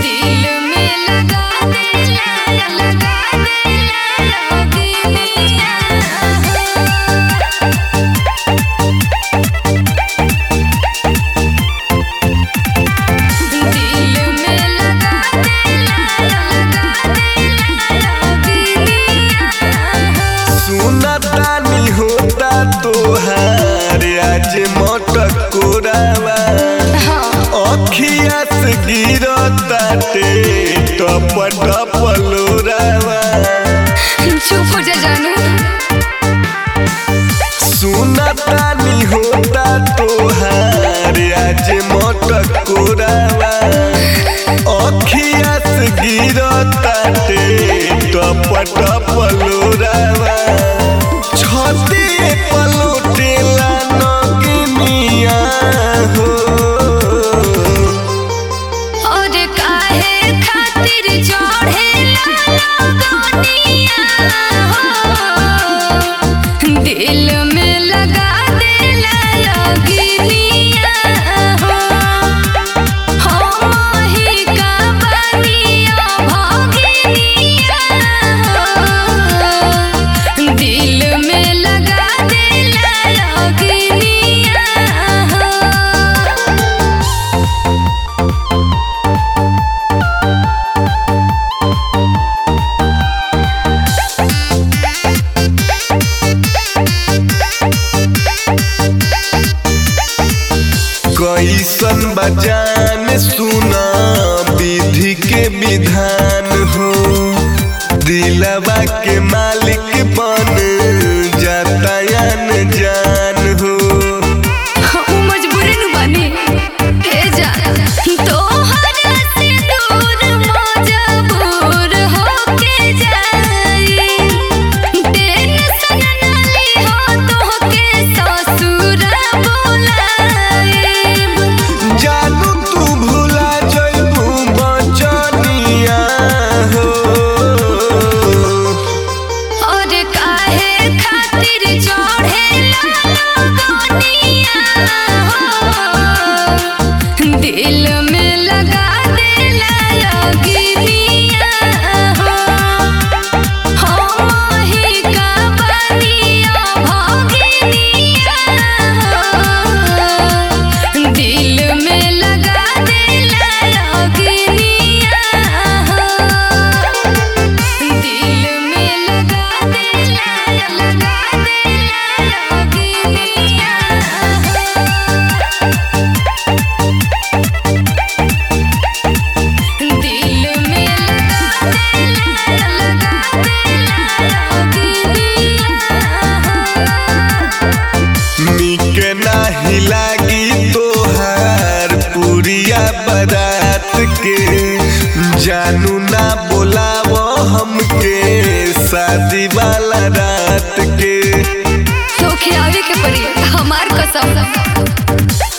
दिल में लगा सुनतानी होता तोहार आज मटकोरावा अखिया से गिरताटे टप टप लोरावा। चुप हो जा जानू। सुनतानी होता तोहार आज मटकोरावा अखिया से गिरताटे टप टप लोरावा। छतिए पलोटेला नगिनिया हो और काहे खातिर चढ़ेला लगनिया हो दिल में लगा देला लगनिया हो हम ही का बनिया भगिनिया हो दिल में लगा देला लगनिया हो। कैसन बजान सुना विधि के विधान हो दिलवा के मालिक बन जाता जान हो। मजबूरी नु बनी हे जा तोहरा से दूर मजबूर होके जाई टेंशन न ली हो तोहके ससुर बोलाई जानू तू भूला जइबू बचनिया हो और काहे खातिर चढ़ेला लगनिया हो दिल में लगा देला लगनिया हो हम ही का बनिया भगिनिया हो दिल में लगा देला लगनिया हो दिल में लगा देला लगनिया हो दिल में लगा निक नाही लागी तोहार पुरिया बारात के जानू ना बोलावो हमके शादी वाला रात के तो खियावे के पड़ी हमार कसम।